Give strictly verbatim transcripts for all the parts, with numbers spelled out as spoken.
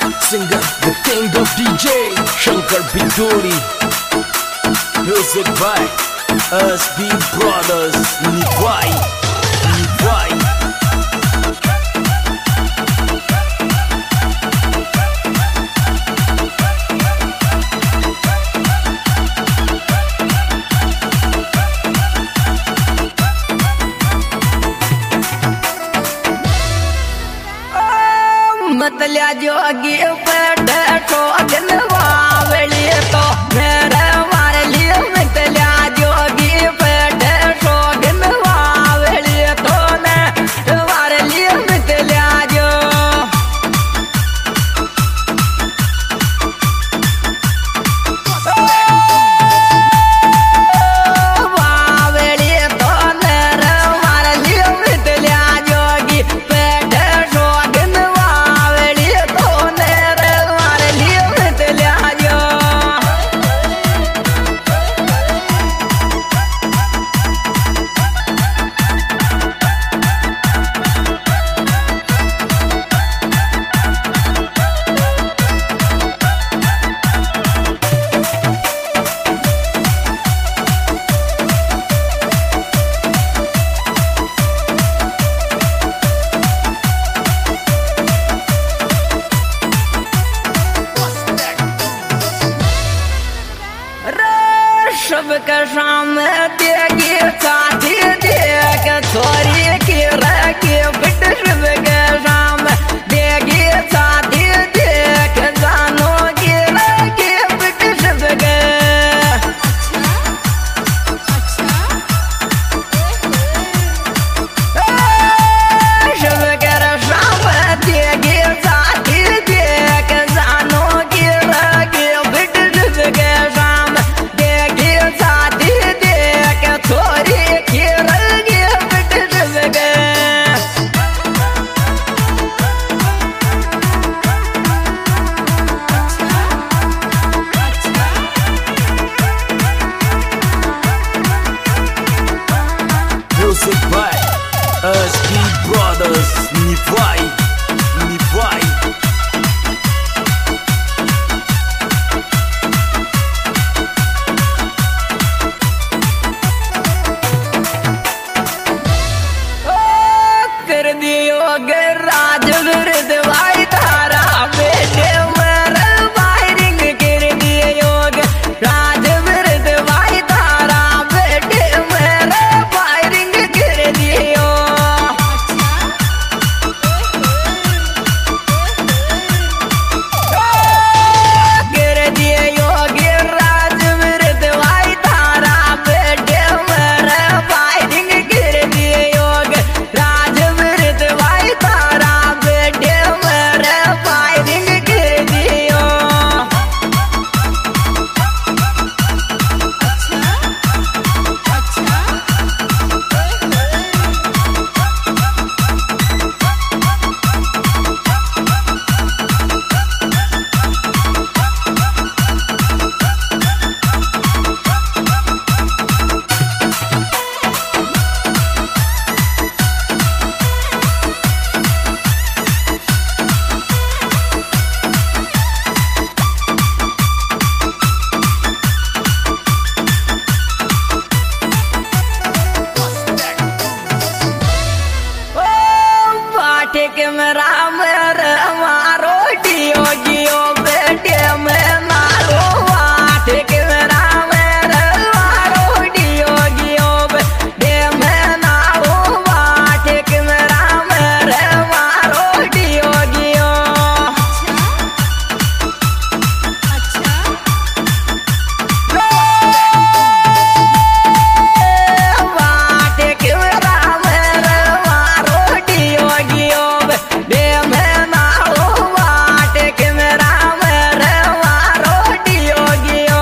Singer, the king of D J, Shankar Biduri. Music by S B Brothers. Nivai, Nivai. मतल्या जोगी पेट ठोगन वावली तो मेरे वारली मतल्या जोगी पेट ठोगन वावली तो ने वारली मतल्या जो वावली तो मेरे वारली मतल्या जोगी पेट ठोगन सबके सामने देगी साथी देख छोरी की रखी बिट सबके सामने देगी साथी देख जानो की रखी बिट सबके सबके सामने देगी साथी देख जानो की रखी बिट सबके सामने साथी देख छोरी की रंगी बिट सबके Music by S B Brothers. Nivai, Nivai. कर दियो राज विरुद्ध भाई तारा बेटे मेरे फायरिंग कर दियो राज विरुद्ध भाई तारा बेटे मेरे फायरिंग कर दियो कर दियो राज विरुद्ध भाई तारा बेटे मेरे फायरिंग कर दियो राज भाई तारा बेटे मेरे फायरिंग कर दियो के मेरा मेरे मारो डियो गियो बेटे में मारो आठ के मेरा मेरे मारो डियो गियो बेटे में मारो आठ के मेरा मेरे मारो डियो गियो आठ के मेरा मेरे मारो डियो गियो दे में मारो वाट के मेरा मेरे मारो डियो गियो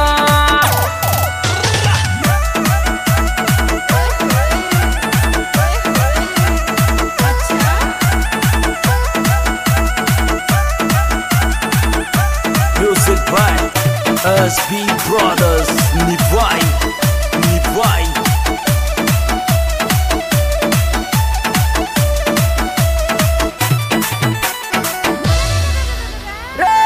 Music by S B Brothers. Nivai, Nivai. रे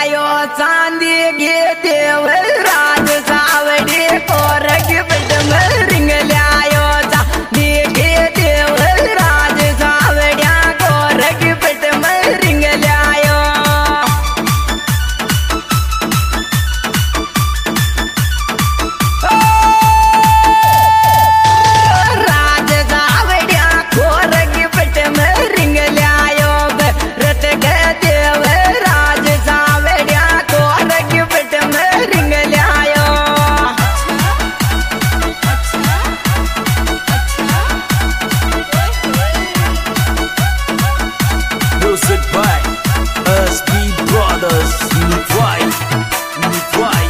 लायो चांदी घेते राज सावडी कोर गिफ्ट में रिंग लायो चांदी घेते राज सावड्या कोर गिफ्ट में रिंग लायो राज सावड्या कोर गिफ्ट में रिंग लायो रत के देव राज सावड्या कोर गिफ्ट में रिंग लायो Music by S B Brothers. Nivai, Nivai.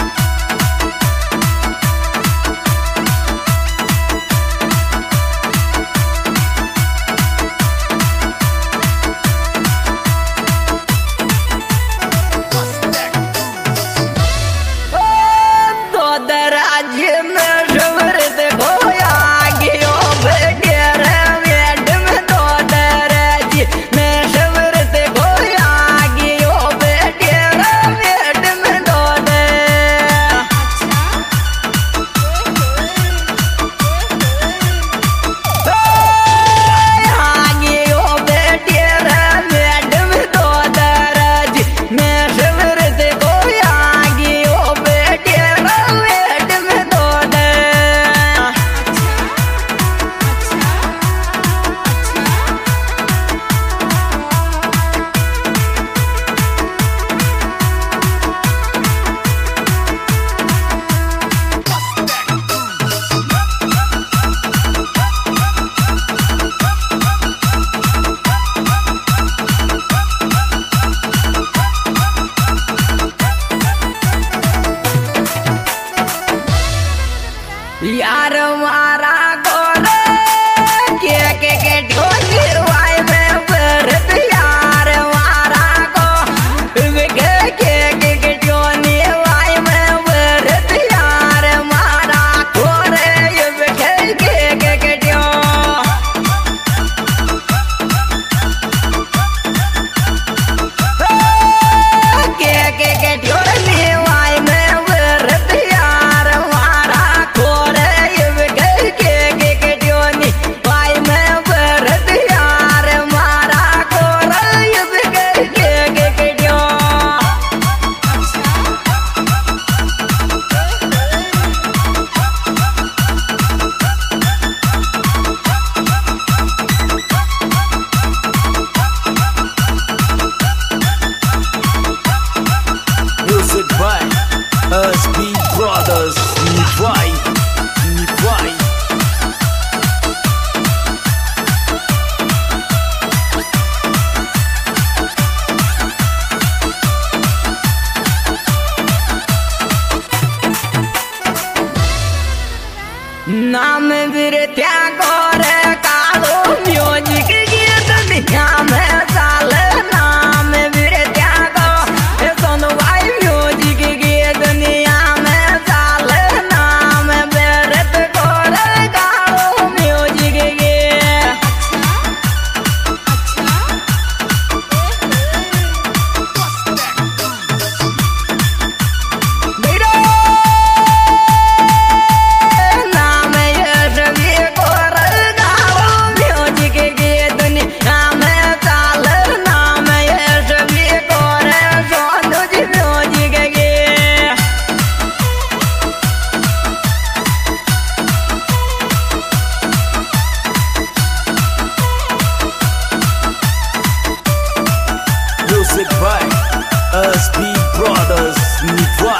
तो दराज में शवरत खोया गयो बेटेर वेड में तो दराज में शवरत खोया गयो बेटेर वेड में तो दे गयो बेटेर वेड में तो दराज में शवरत खोया गयो बेटेर वेड में तो दे यार मारा गोरे के के के ढोली वाई में बरत यार मारा को के के के के ढोली वाई में बरत यार मारा गोरे ये के के के के ढो के के के ढोली वाई में बरत यार मारा गोरे ये के के के ढोली वाई में बरत यार मारा गोरे ये के के के ढो Music by S B Brothers. Nivai, Nivai. नाम बिरत्या गोरे कालो म्यूजिक गीत दिखा में साल नाम बिरत्या गो सोनवाई म्यूजिक गीत दुनिया में साल नाम बिरत गोरे कालो म्यूजिक गीत बिरो नाम यश भी गोरे कालो म्यूजिक गीत दुनिया में साल नाम यश भी गोरे सोनू जी म्यूजिक गीत Music by S B Brothers. Nivai.